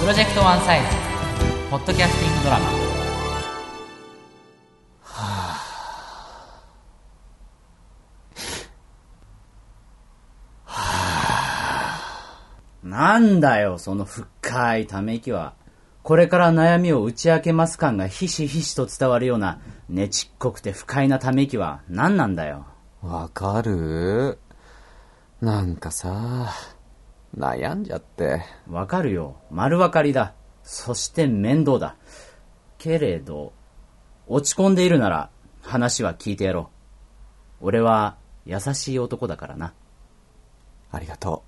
プロジェクトワンサイズポッドキャスティングドラマ。 なんだよその深いため息は。これから悩みを打ち明けます感がひしひしと伝わるようなねちっこくて不快なため息は何なんだよ。 わかる？なんかさ、悩んじゃって。 わかるよ、丸わかりだ。そして面倒だけれど、落ち込んでいるなら話は聞いてやろう。俺は優しい男だからな。 ありがと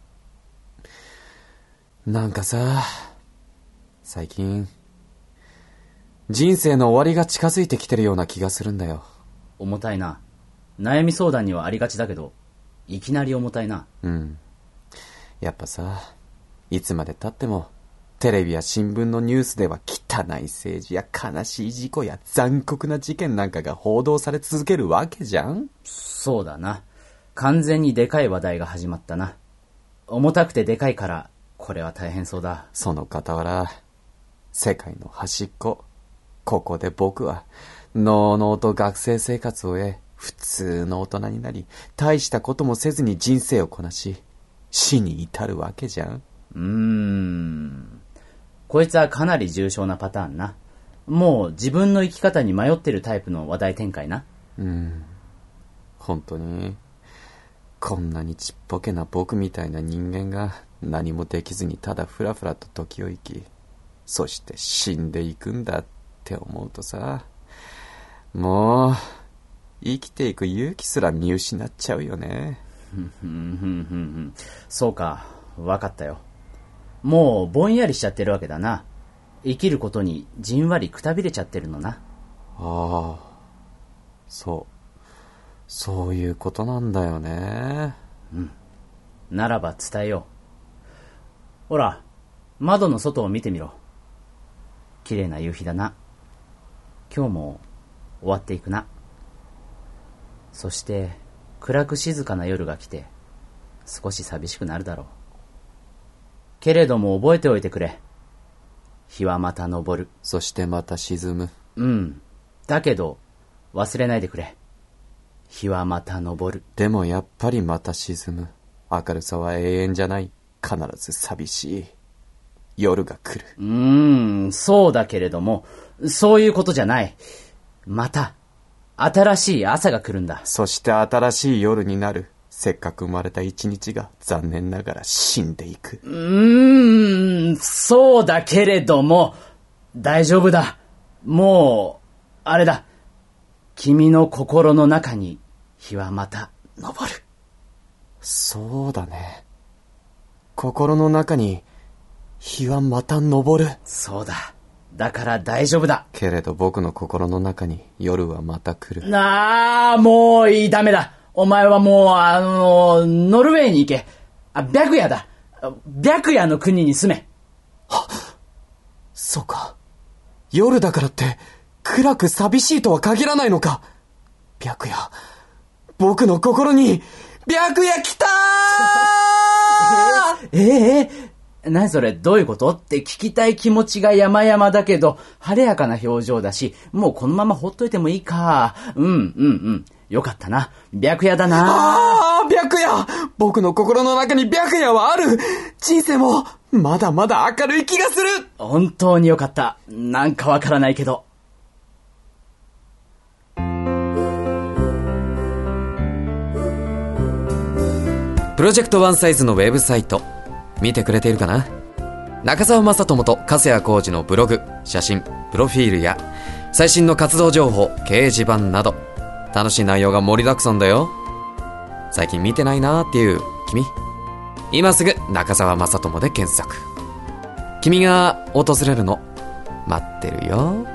う。なんかさ、最近人生の終わりが近づいてきてるような気がするんだよ。 重たいな。悩み相談にはありがちだけど、いきなり重たいな。 やっぱさ、いつまで経ってもテレビや新聞のニュースでは汚い政治や悲しい事故や残酷な事件なんかが報道され続けるわけじゃん。 そうだな。完全にでかい話題が始まったな。重たくてでかいからこれは大変そうだ。 その傍ら、世界の端っこ、ここで僕はのうのうと学生生活を終え、普通の大人になり、大したこともせずに人生をこなし、死に至るわけじゃん。 こいつはかなり重症なパターンな。もう自分の生き方に迷ってるタイプの話題展開な。 本当にこんなにちっぽけな僕みたいな人間が何もできずにただふらふらと時を生き、そして死んでいくんだって思うとさ、もう生きていく勇気すら見失っちゃうよね。 そうか、わかったよ。もうぼんやりしちゃってるわけだな。生きることにじんわりくたびれちゃってるのな。 ああ、そういうことなんだよね。 ならば伝えよう。ほら、窓の外を見てみろ。綺麗な夕日だな。今日も終わっていくな。そして暗く静かな夜が来て、少し寂しくなるだろう。けれども覚えておいてくれ。日はまた昇る。 そしてまた沈む。 だけど忘れないでくれ。日はまた昇る。 でもやっぱりまた沈む。明るさは永遠じゃない。必ず寂しい夜が来る。 そうだけれども、そういうことじゃない。また新しい朝が来るんだ。 そして新しい夜になる。せっかく生まれた一日が残念ながら死んでいく。 そうだけれども、大丈夫だ。もうあれだ。君の心の中に日はまた昇る。 そうだね。心の中に日はまた昇る。 そうだ。だから大丈夫だ。 けれど僕の心の中に夜はまた来る。 もういい、ダメだ。お前はもうノルウェーに行け。白夜だ。白夜の国に住め。 そうか。夜だからって暗く寂しいとは限らないのか。白夜、僕の心に白夜来たー何それ、どういうことって聞きたい気持ちが山々だけど、晴れやかな表情だし、もうこのままほっといてもいいか。よかったな。白夜だな。 白夜、僕の心の中に白夜はある。人生もまだまだ明るい気がする。 本当によかった。なんかわからないけど。 プロジェクトワンサイズのウェブサイト見てくれているかな。中澤正智と粕谷浩二のブログ、写真、プロフィールや最新の活動情報、掲示板など楽しい内容が盛りだくさんだよ。最近見てないなーっていう君、今すぐ中澤正智で検索。君が訪れるの待ってるよ。